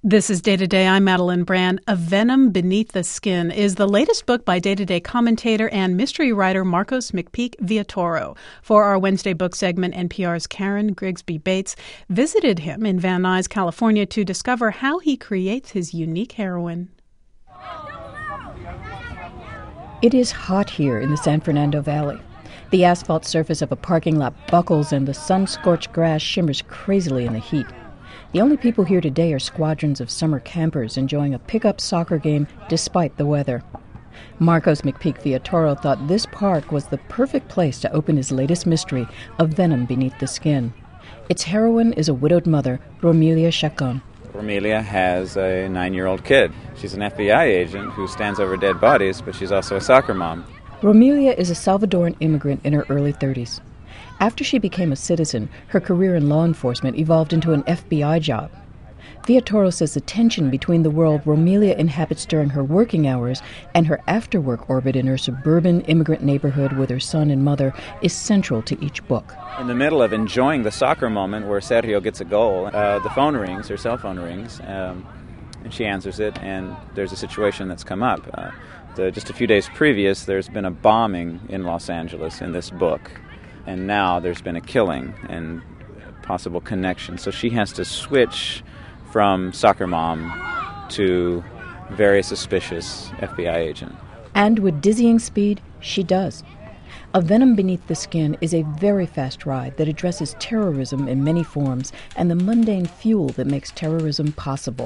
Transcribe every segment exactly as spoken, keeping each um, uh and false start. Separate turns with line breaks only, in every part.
This is Day to Day. I'm Madeline Brand. A Venom Beneath the Skin is the latest book by Day to Day commentator and mystery writer Marcos McPeak Villatoro. For our Wednesday book segment, N P R's Karen Grigsby Bates visited him in Van Nuys, California, to discover how he creates his unique heroine.
It is hot here in the San Fernando Valley. The asphalt surface of a parking lot buckles and the sun-scorched grass shimmers crazily in the heat. The only people here today are squadrons of summer campers enjoying a pickup soccer game despite the weather. Marcos McPeak Villatoro thought this park was the perfect place to open his latest mystery, A Venom Beneath the Skin. Its heroine is a widowed mother, Romelia Chacon.
Romelia has a nine-year-old kid. She's an F B I agent who stands over dead bodies, but she's also a soccer mom.
Romelia is a Salvadoran immigrant in her early thirties. After she became a citizen, her career in law enforcement evolved into an F B I job. Villatoro says the tension between the world Romelia inhabits during her working hours and her after-work orbit in her suburban immigrant neighborhood with her son and mother is central to each book.
In the middle of enjoying the soccer moment where Sergio gets a goal, uh, the phone rings, her cell phone rings, um, and she answers it, and there's a situation that's come up. Uh, the, just a few days previous, there's been a bombing in Los Angeles in this book. And now there's been a killing and possible connection. So she has to switch from soccer mom to very suspicious F B I agent.
And with dizzying speed, she does. A Venom Beneath the Skin is a very fast ride that addresses terrorism in many forms and the mundane fuel that makes terrorism possible.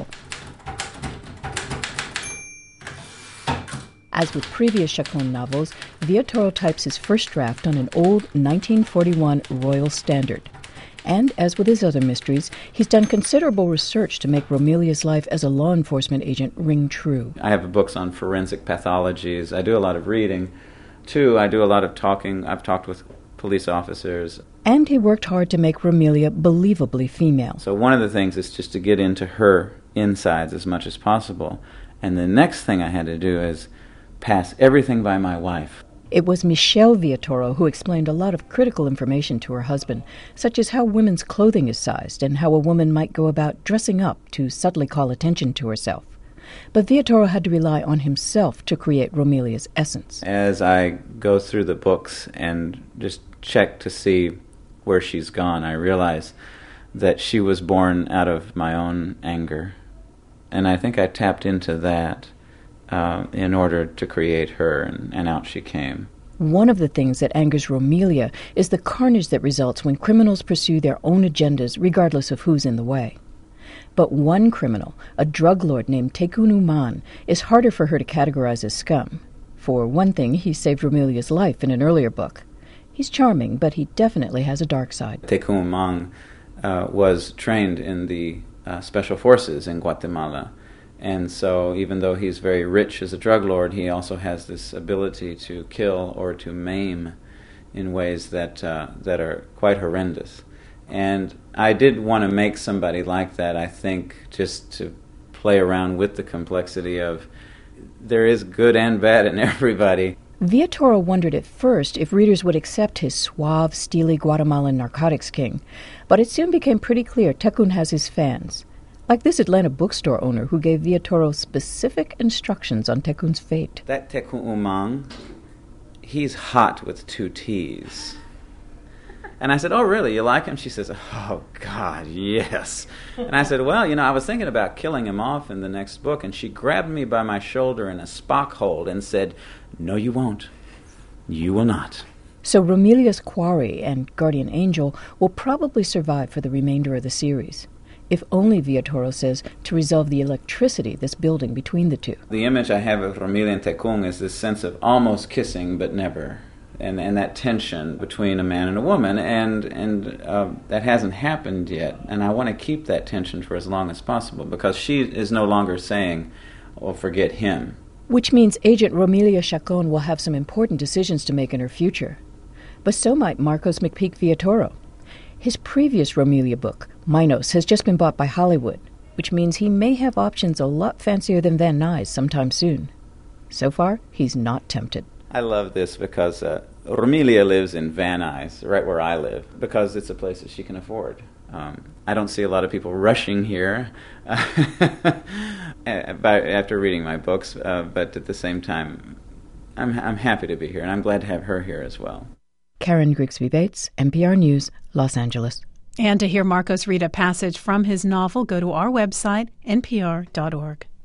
As with previous Chacon novels, Villatoro types his first draft on an old nineteen forty-one Royal Standard. And as with his other mysteries, he's done considerable research to make Romelia's life as a law enforcement agent ring true.
I have books on forensic pathologies. I do a lot of reading. Too, I do a lot of talking. I've talked with police officers.
And he worked hard to make Romelia believably female.
So one of the things is just to get into her insides as much as possible. And the next thing I had to do is pass everything by my wife.
It was Michelle Villatoro who explained a lot of critical information to her husband, such as how women's clothing is sized and how a woman might go about dressing up to subtly call attention to herself. But Villatoro had to rely on himself to create Romelia's essence.
As I go through the books and just check to see where she's gone, I realize that she was born out of my own anger. And I think I tapped into that Uh, in order to create her, and, and out she came.
One of the things that angers Romelia is the carnage that results when criminals pursue their own agendas regardless of who's in the way. But one criminal, a drug lord named Tecún Umán, is harder for her to categorize as scum. For one thing, he saved Romelia's life in an earlier book. He's charming, but he definitely has a dark side.
Tecún Umán uh, was trained in the uh, special forces in Guatemala. And so even though he's very rich as a drug lord, he also has this ability to kill or to maim in ways that uh, that are quite horrendous. And I did want to make somebody like that, I think, just to play around with the complexity of there is good and bad in everybody.
Villatoro wondered at first if readers would accept his suave, steely Guatemalan narcotics king. But it soon became pretty clear Tecún has his fans. Like this Atlanta bookstore owner who gave Villatoro specific instructions on Tecún's fate.
That Tecún Umán, he's hot with two T's. And I said, oh, really, you like him? She says, oh, God, yes. And I said, well, you know, I was thinking about killing him off in the next book, and she grabbed me by my shoulder in a Spock hold and said, no, you won't. You will not.
So Romelia's quarry and guardian angel will probably survive for the remainder of the series. If only, Villatoro says, to resolve the electricity that's building between the two.
The image I have of Romelia and Tecún is this sense of almost kissing but never, and and that tension between a man and a woman, and and uh, that hasn't happened yet. And I want to keep that tension for as long as possible because she is no longer saying, "Oh, forget him."
Which means Agent Romelia Chacon will have some important decisions to make in her future. But so might Marcos McPeak Villatoro. His previous Romelia book, Minos, has just been bought by Hollywood, which means he may have options a lot fancier than Van Nuys sometime soon. So far, he's not tempted.
I love this because uh, Romelia lives in Van Nuys, right where I live, because it's a place that she can afford. um, I don't see a lot of people rushing here after reading my books, uh, but at the same time, I'm, I'm happy to be here, and I'm glad to have her here as well.
Karen Grigsby Bates, N P R News, Los Angeles.
And to hear Marcos read a passage from his novel, go to our website, N P R dot org.